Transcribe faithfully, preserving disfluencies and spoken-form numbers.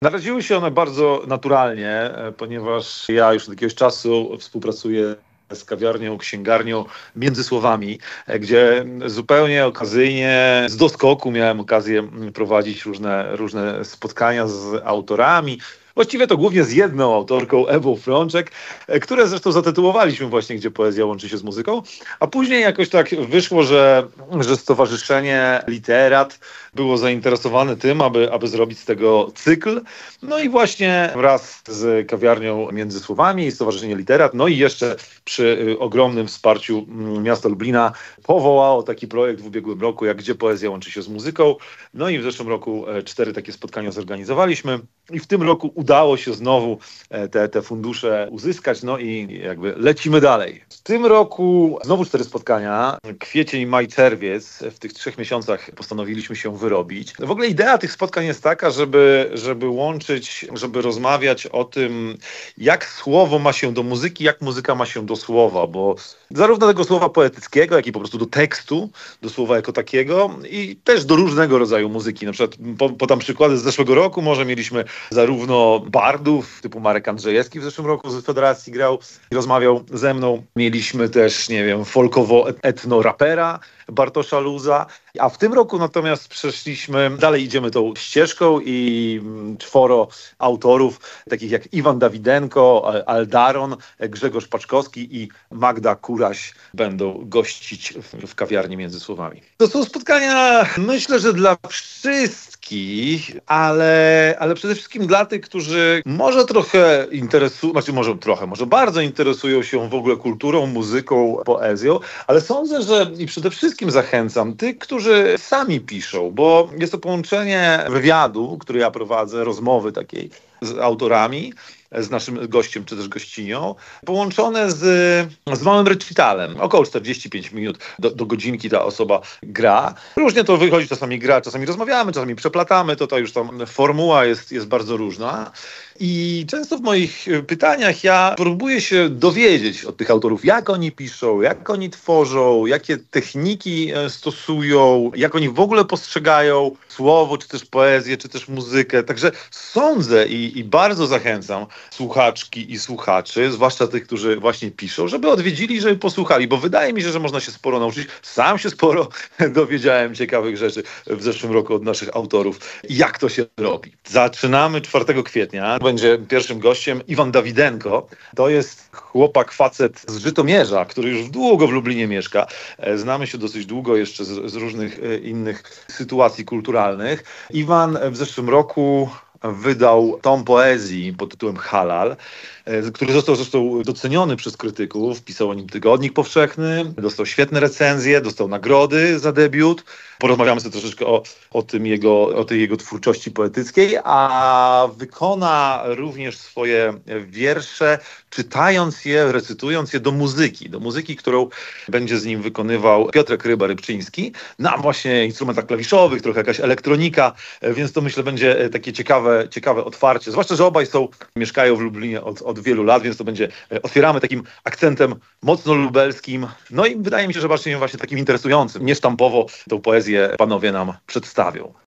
Narodziły się one bardzo naturalnie, ponieważ ja już od jakiegoś czasu współpracuję z kawiarnią, księgarnią Między Słowami, gdzie zupełnie okazyjnie, z doskoku miałem okazję prowadzić różne, różne spotkania z autorami. Właściwie to głównie z jedną autorką, Ewą Frączek, które zresztą zatytułowaliśmy właśnie Gdzie poezja łączy się z muzyką, a później jakoś tak wyszło, że, że Stowarzyszenie Literat było zainteresowane tym, aby, aby zrobić z tego cykl. No i właśnie wraz z kawiarnią Między Słowami i Stowarzyszenie Literat, no i jeszcze przy ogromnym wsparciu miasta Lublina powołało taki projekt w ubiegłym roku, jak Gdzie poezja łączy się z muzyką. No i w zeszłym roku cztery takie spotkania zorganizowaliśmy i w tym roku udało się znowu te, te fundusze uzyskać, no i jakby lecimy dalej. W tym roku znowu cztery spotkania, kwiecień, maj, czerwiec. W tych trzech miesiącach postanowiliśmy się wyrobić. W ogóle idea tych spotkań jest taka, żeby, żeby łączyć, żeby rozmawiać o tym, jak słowo ma się do muzyki, jak muzyka ma się do słowa, bo zarówno tego słowa poetyckiego, jak i po prostu do tekstu, do słowa jako takiego i też do różnego rodzaju muzyki. Na przykład podam przykłady z zeszłego roku, może mieliśmy zarówno bardów, typu Marek Andrzejewski w zeszłym roku z Federacji grał i rozmawiał ze mną. Mieliśmy też, nie wiem, folkowo-etno-rapera Bartosza Luza, a w tym roku natomiast przeszliśmy, dalej idziemy tą ścieżką i czworo autorów, takich jak Iwan Dawidenko, Aldaron, Grzegorz Paczkowski i Magda Kuraś będą gościć w, w kawiarni Między Słowami. To są spotkania, myślę, że dla wszystkich, ale, ale przede wszystkim dla tych, którzy może trochę interesują, znaczy może trochę, może bardzo interesują się w ogóle kulturą, muzyką, poezją, ale sądzę, że i przede wszystkim zachęcam tych, którzy sami piszą, bo jest to połączenie wywiadu, który ja prowadzę, rozmowy takiej z autorami, z naszym gościem czy też gościnią, połączone z, z małym recitalem. Około czterdzieści pięć minut do, do godzinki ta osoba gra. Różnie to wychodzi, czasami gra, czasami rozmawiamy, czasami przeplatamy, to ta już tam formuła jest, jest bardzo różna. I często w moich pytaniach ja próbuję się dowiedzieć od tych autorów, jak oni piszą, jak oni tworzą, jakie techniki stosują, jak oni w ogóle postrzegają słowo, czy też poezję, czy też muzykę. Także sądzę i, i bardzo zachęcam słuchaczki i słuchaczy, zwłaszcza tych, którzy właśnie piszą, żeby odwiedzili, żeby posłuchali, bo wydaje mi się, że można się sporo nauczyć. Sam się sporo dowiedziałem ciekawych rzeczy w zeszłym roku od naszych autorów. Jak to się robi? Zaczynamy czwartego kwietnia. Będzie pierwszym gościem Iwan Dawidenko. To jest chłopak, facet z Żytomierza, który już długo w Lublinie mieszka. Znamy się dosyć długo jeszcze z, z różnych innych sytuacji kulturalnych. Iwan w zeszłym roku wydał tom poezji pod tytułem Halal, który został zresztą doceniony przez krytyków. Pisał o nim Tygodnik Powszechny, dostał świetne recenzje, dostał nagrody za debiut. Porozmawiamy sobie troszeczkę o, o, tym jego, o tej jego twórczości poetyckiej, a wykona również swoje wiersze, czytając je, recytując je do muzyki. Do muzyki, którą będzie z nim wykonywał Piotrek Ryba-Rybczyński, na właśnie instrumentach klawiszowych, trochę jakaś elektronika, więc to myślę będzie takie ciekawe, ciekawe otwarcie. Zwłaszcza, że obaj są, mieszkają w Lublinie od, od wielu lat, więc to będzie, otwieramy takim akcentem mocno lubelskim. No i wydaje mi się, że właśnie, właśnie takim interesującym. Niesztampowo tą poezję panowie nam przedstawią.